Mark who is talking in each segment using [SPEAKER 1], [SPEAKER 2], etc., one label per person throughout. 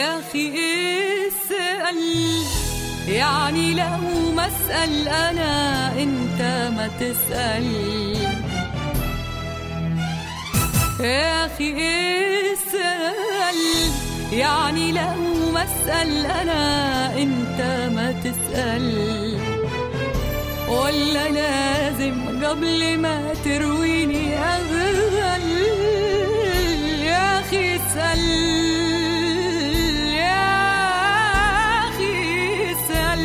[SPEAKER 1] يا أخي اسأل، يعني لو ما أسأل أنا أنت ما تسأل. يا أخي اسأل، يعني لو ما أسأل أنا أنت ما تسأل. ولا لازم قبل ما ترويني أغل؟ يا أخي اسأل، يا أخي اسأل،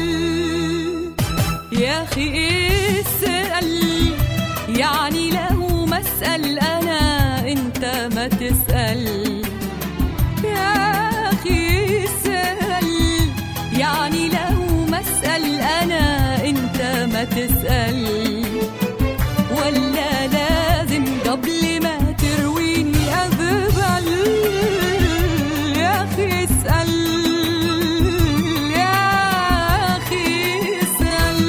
[SPEAKER 1] يا أخي اسأل، يعني لو ما أسأل أنا أنت ما تسأل. يا أخي اسأل، يعني لو ما أسأل أنا أنت ما تسأل. ولا لازم قبل ما ترويني أذبل؟ يا أخي اسأل، يا أخي اسأل.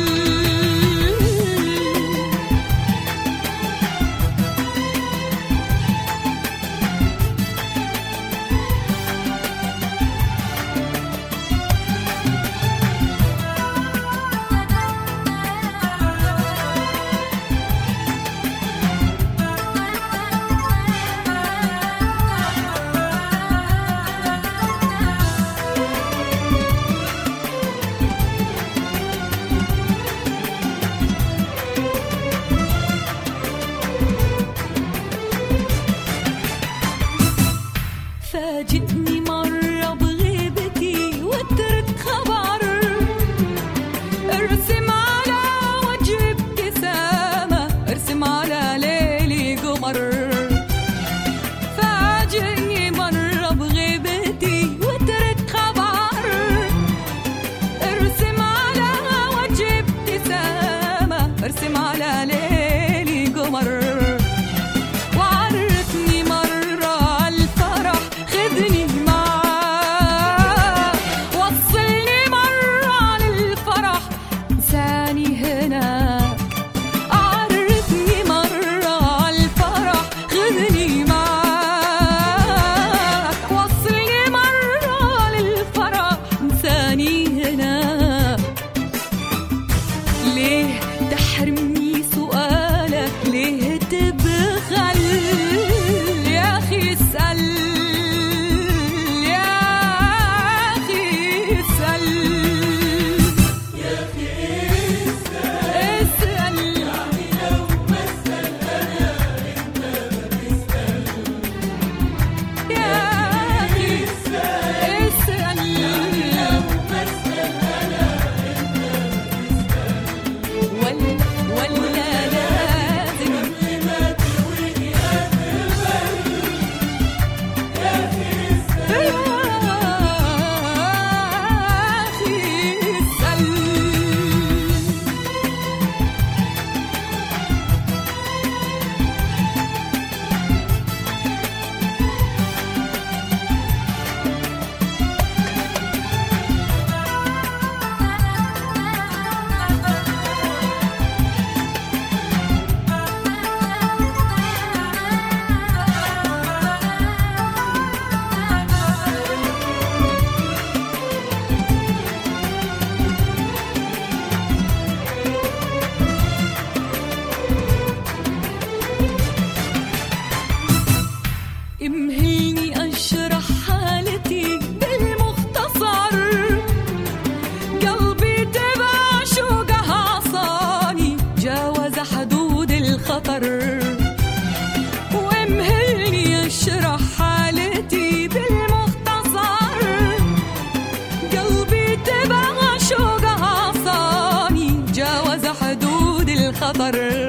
[SPEAKER 1] فاجئني مرة بغيبتي واترك خبر، ارسم على وجهي ابتسامة، ارسم على ليلي قمر. فاجئني مرة بغيبتي واترك خبر، ارسم على وجهي ابتسامة، ارسم على ليلي قمر. ليه تحرمني سؤالك؟ ليه تبخل؟ يا أخي اسأل، يا أخي اسأل، يا أخي اسأل، يعني لو ما أسأل أنا أنت ما تسأل. يا أخي اسأل، يعني لو ما أسأل أنا أنت ما تسأل. ولا لازم قبل ما ترويني أذبل؟ يا أخي اسأل، يا أخي اسأل. امهلني أشرح حالتي بالمختصر، قلبي تبع شوقها عصاني، جاوز حدود الخطر. وامهلني أشرح حالتي بالمختصر، قلبي تبع شوقها عصاني، جاوز حدود الخطر.